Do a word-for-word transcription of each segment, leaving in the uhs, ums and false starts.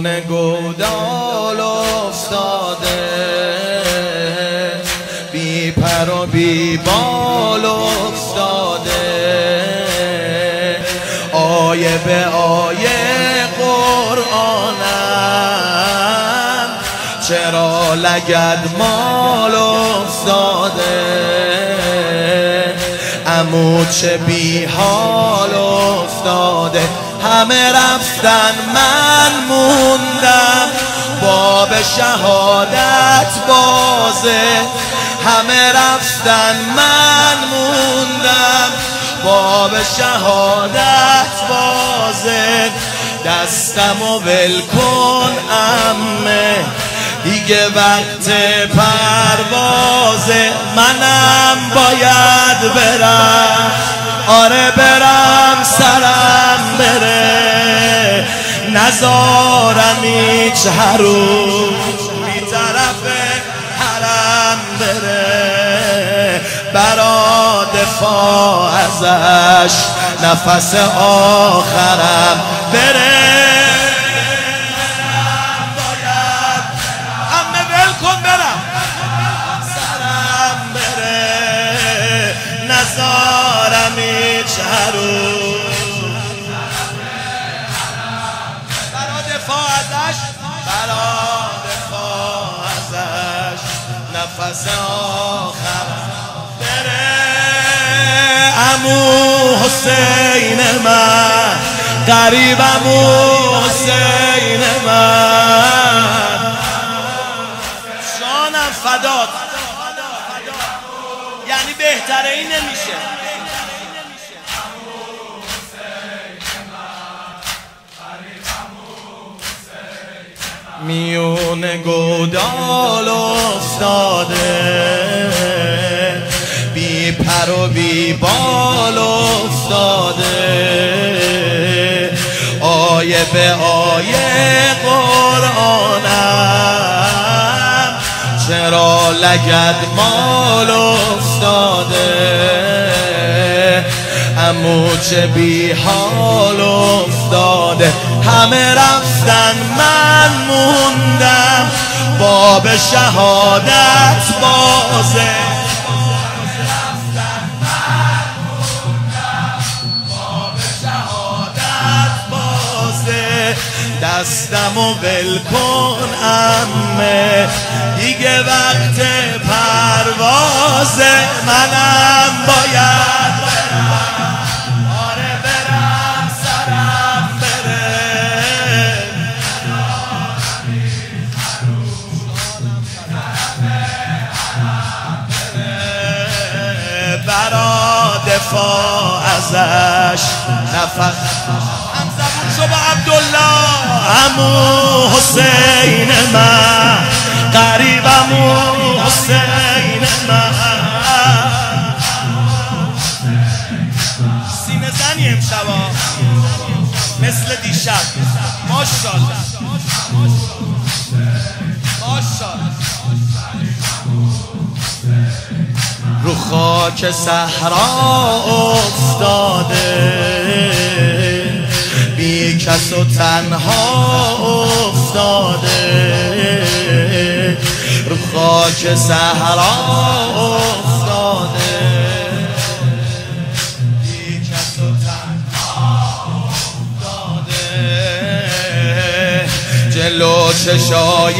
میون گودال افتاده، بی پر و بی بال افتاده، آیه به آیه قرآنم چرا لگد مال افتاده، عمو چه بی حال افتاده، همه رفتن من موندم، باب شهادت بازه، همه رفتن من موندم، باب شهادت بازه، دستمو ول کن عمه دیگه وقت پروازه، منم باید برم، آره برم سرم بره، نزارم هیچ حروم بی طرف حرم بره، برا دفاع ازش نفس آخرم بره، نزارم هیچ حروم برا دفاع ازش، برا دفاع ازش نفس آخر بره، عمو حسین من قریب عمو حسین من، جانم فدات، یعنی بهتره این نمیشه. میون گودال افتاده، بی پر و بی بال افتاده، آیه به آیه قرآنم چرا لگد مال افتاده، عمو چه بی حال افتاده، همه رفتن من موندم، باب شهادت بازه، باب شهادت بازه، دستمو ول کن عمه دیگه وقت پروازه، منم باید برم، آره برم سرم بره، برا دفاع ازش نفس هم زبون شو با عبدالله، عمو حسین من قریب عمو حسین من، سینه زنی امشبا مثل دیشب، ماشاءالله ماشاءالله، رو خاک صحرا افتاده، بی کس و تنها افتاده، رو خاک صحرا افتاده، بی کس و تنها افتاده، جلو چشای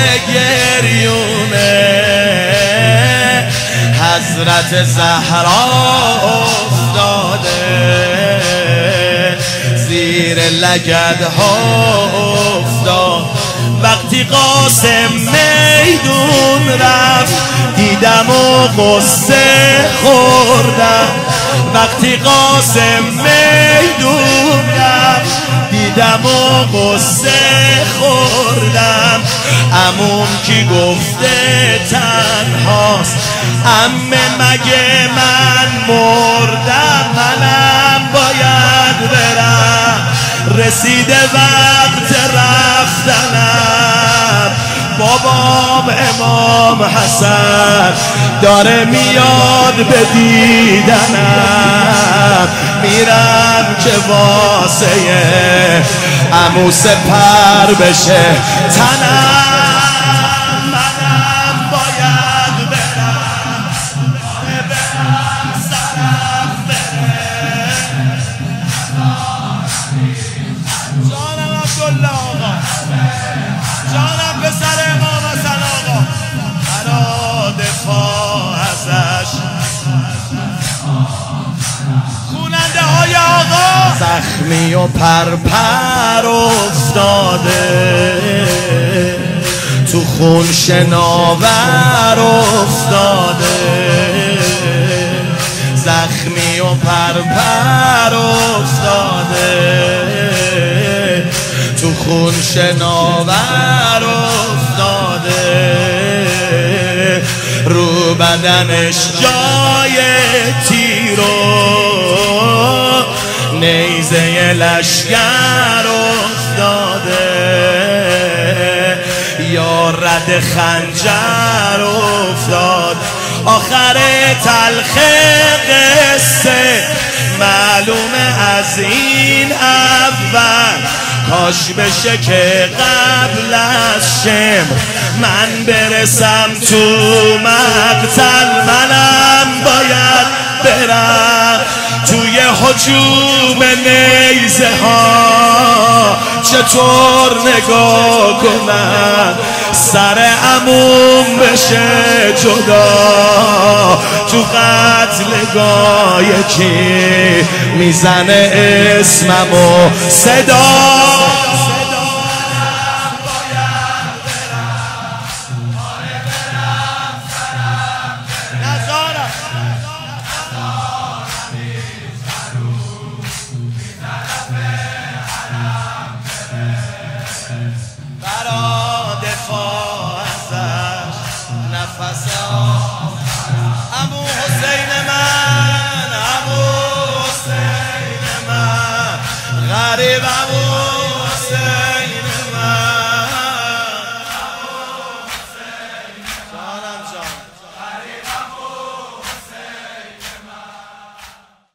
گریونه حضرت زهرا افتاده، زیر لگدها افتاد، وقتی قاسم میدون رفت دیدم و قصه خوردم، وقتی قاسم میدون رفت دیدم و قصه خوردم، عموم کی گفته تنهاست، عمه مگه من مردم، منم باید برم، رسیده وقت رفتنم، بابام امام حسن داره میاد به دیدنم، میرم که واسه عمو سپر بشه تنم، منم باید برم، برم سرم بره. جانم عبدالله آقا، جانم پسر امام حسن آقا، مرا دفاع ازش خوننده های آقا. زخمی و پرپر افتاده تو خون شناور افتاده، زخمی و پرپر افتاده تو خون شناور افتاده، رو بدنش جای تیرو نیزه لشگر افتاده، یا رد خنجر افتاد. آخر تلخ قصه معلومه از این اول، کاش بشه که قبل از شمر من برسم تو مقتل. منم باید برم توی هجوم نیزه ها، چطور نگاه کنم سر عموم بشه جدا، تو قتلگاه یکی میزنه اسممو صدا. عمو حسین من، عمو حسین من، غریب عمو